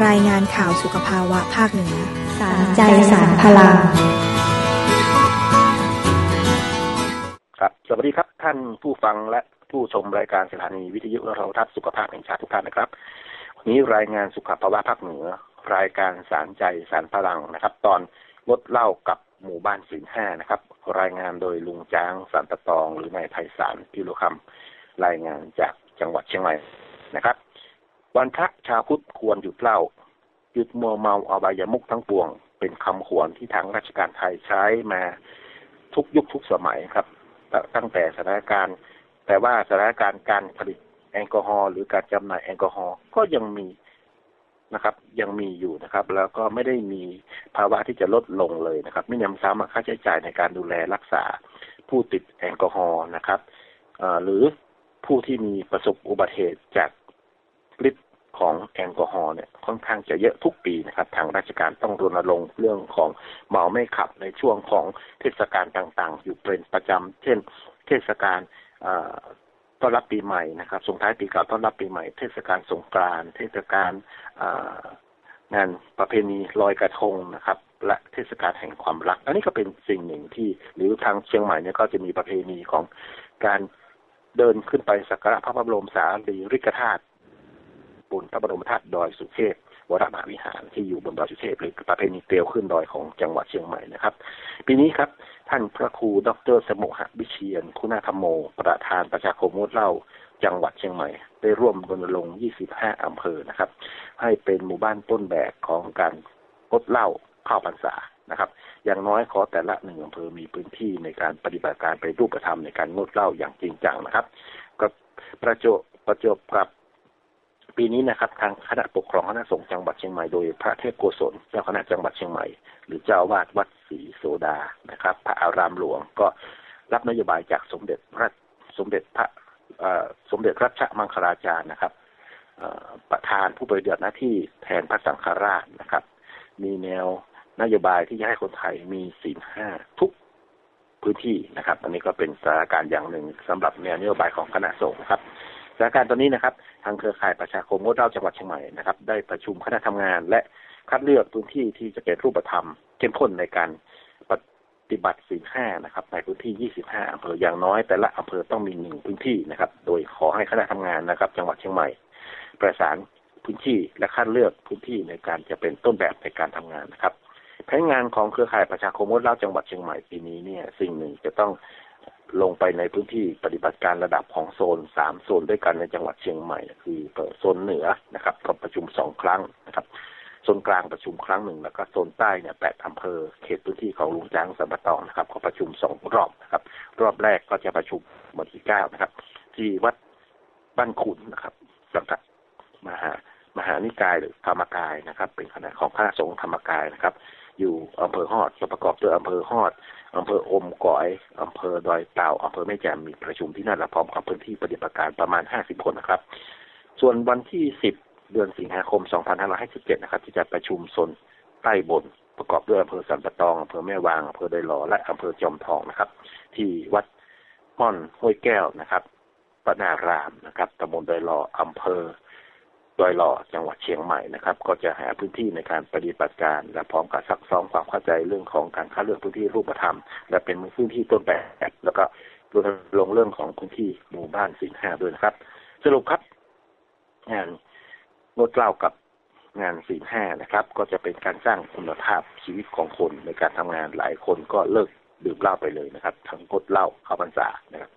รายงานข่าวสุขภาวะภาคเหนือสารใจสารพลังครับสวัสดีครับท่านผู้ฟังและผู้ชมรายการสถานีวิทยุโทรทัศน์สุขภาพแห่งชาติทุกท่านนะครับวันนี้รายงานสุขภาวะภาคเหนือรายการสารใจสารพลังนะครับตอนงดเหล้ากับหมู่บ้านศีลห้านะครับรายงานโดยลุงจ้างสันตะตองหรือนายไพศาลพิรุคำรายงานจากจังหวัดเชียงใหม่นะครับวันพระชาวพุทธควรหยุดเหล้าหยุดมัวเมาอบายมุขทั้งปวงเป็นคำขวัญที่ทางราชการไทยใช้มาทุกยุคทุกสมัยครับตั้งแต่สถานการณ์แต่ว่าสถานการณ์การผลิตแอลกอฮอล์หรือการจำหน่ายแอลกอฮอล์ก็ยังมีนะครับยังมีอยู่นะครับแล้วก็ไม่ได้มีภาวะที่จะลดลงเลยนะครับไม่นำซ้ำค่าใช้จ่ายในการดูแลรักษาผู้ติดแอลกอฮอล์นะครับหรือผู้ที่มีประสบอุบัติเหตุจากฤทธิ์ของแอลกอฮอล์เนี่ยค่อนข้างจะเยอะทุกปีนะครับทางราชการต้องรณรงค์เรื่องของเมาไม่ขับในช่วงของเทศกาลต่างๆอยู่เป็นประจำเช่นเทศกาลต้อนรับปีใหม่นะครับส่งท้ายปีเก่าต้อนรับปีใหม่เทศกาลสงกรานต์เทศกาลงานประเพณีลอยกระทงนะครับและเทศกาลแห่งความรักอันนี้ก็เป็นสิ่งหนึ่งที่หรือทางเชียงใหม่เนี่ยก็จะมีประเพณีของการเดินขึ้นไปสักการะพระบรมสารีริกธาตุบนพระบรมธาตุดอยสุเทพวรมหาวิหารที่อยู่บนดอยสุเทพหรือประเพณีเตียวขึ้นดอยของจังหวัดเชียงใหม่นะครับปีนี้ครับท่านพระครูดร.สมุหวิเชียรคุณาธรรมโมประธานประชาคมงดเหล้าจังหวัดเชียงใหม่ได้ร่วมรณรงค์25อำเภอนะครับให้เป็นหมู่บ้านต้นแบบของการงดเหล้าเข้าพรรษานะครับอย่างน้อยขอแต่ละ1อำเภอมีพื้นที่ในการปฏิบัติการเป็นรูปธรรมในการงดเหล้าอย่างจริงจังนะครับก็ประจบกับปีนี้นะครับทางคณะปกครองคณะสงฆ์จังหวัดเชียงใหม่โดยพระเทพโกศลเจ้าคณะจังหวัดเชียงใหม่หรือเจ้าวาดวัดศรีโสดานะครับพระอารามหลวงก็รับนโยบายจากสมเด็จพระรัชมังคลาจารย์นะครับประธานผู้ปฏิบัติหน้าที่แทนพระสังฆราชนะครับมีแนวนโยบายที่จะให้คนไทยมีศีล5ทุกพื้นที่นะครับอันนี้ก็เป็นสถานการณ์อย่างหนึ่งสำหรับแนวนโยบายของคณะสงฆ์ครับสถานการณ์ตอนนี้นะครับทางเครือข่ายประชาคมงดเหล้าจังหวัดเชียงใหม่นะครับได้ประชุมคณะทำงานและคัดเลือกพื้นที่ที่จะเป็นรูปธรรมเข้มข้นในการปฏิบัติศีล5นะครับในพื้นที่25อำเภออย่างน้อยแต่ละอำเภอต้องมี1พื้นที่นะครับโดยขอให้คณะทำงานนะครับจังหวัดเชียงใหม่ประสานพื้นที่และคัดเลือกพื้นที่ในการจะเป็นต้นแบบในการทำงานนะครับแผนงานของเครือข่ายประชาคมงดเหล้าจังหวัดเชียงใหม่ปีนี้เนี่ยสิ่งหนึ่งจะต้องลงไปในพื้นที่ปฏิบัติการระดับของโซน3โซนด้วยกันในจังหวัดเชียงใหม่คือโซนเหนือนะครับก็ประชุม2ครั้งนะครับโซนกลางประชุมครั้งหนึ่งแล้วก็โซนใต้เนี่ย8อำเภอเขตพื้นที่ของลุงจ้างสัมปะตองนะครับก็ประชุม2รอบนะครับรอบแรกก็จะประชุมวันที่9นะครับที่วัดบ้านขุนนะครับสังกัดมหานิกายหรือธรรมกายนะครับเป็นคณะของคณะสงฆ์ธรรมกายนะครับอยู่อำเภอฮอดประกอบด้วยอำเภอฮอดอำเภออมก๋อยอำเภอดอยเต่าอำเภอแม่แจ่มมีประชุมที่นั่นและพร้อมกับพื้นที่ปฏิบัติการประมาณ50คนนะครับส่วนวันที่10เดือนสิงหาคม2557นะครับที่จะประชุมโซนใต้บนประกอบด้วยอำเภอสันปะตองอำเภอแม่วางอำเภอดอยหล่อและอำเภอจอมทองนะครับที่วัดม่อนห้วยแก้วนะครับปนารามนะครับตำบลดอยหล่ออำเภอดอยหล่อจังหวัดเชียงใหม่นะครับก็จะหาพื้นที่ในการปฏิบัติการและพร้อมกับซักซ้อมความเข้าใจเรื่องของการคัดเลือกพื้นที่รูปธรรมและเป็นพื้นที่ต้นแบบแล้วก็รณรงค์เรื่องของพื้นที่หมู่บ้านศีล5ด้วยนะครับสรุปครับงานงดเหล้ากับงานศีล5นะครับก็จะเป็นการสร้างคุณภาพชีวิตของคนในการทำงานหลายคนก็เลิกดื่มเหล้าไปเลยนะครับทั้งงดเหล้าเข้าพรรษานะครับ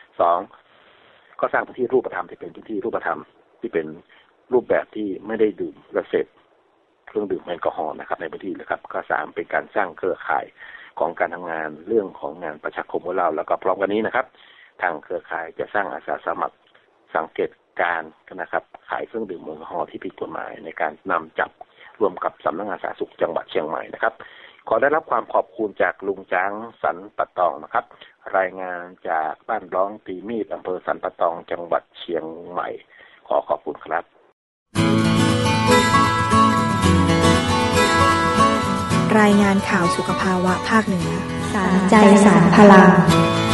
2ก็สร้างพื้นที่รูปธรรมที่เป็นพื้นที่รูปธรรมที่เป็นรูปแบบที่ไม่ได้ดื่มและเสพเครื่องดื่มแอลกอฮอล์นะครับในพื้นที่นะครับก็3เป็นการสร้างเครือข่ายของการทำงานเรื่องของงานประชาคมของเราแล้วก็พร้อมกันนี้นะครับทางเครือข่ายจะสร้างอาสาสมัครสังเกตการนะครับขายเครื่องดื่มแอลกอฮอล์ที่ผิดกฎหมายในการนำจับรวมกับสำนักงานสาธารณสุขจังหวัดเชียงใหม่นะครับขอได้รับความขอบคุณจากลุงจ้างสันปะตองนะครับรายงานจากบ้านร้องตีมีดอำเภอสันปะตองจังหวัดเชียงใหม่ขอขอบคุณครับรายงานข่าวสุขภาวะภาคเหนือสารใจสารพลัง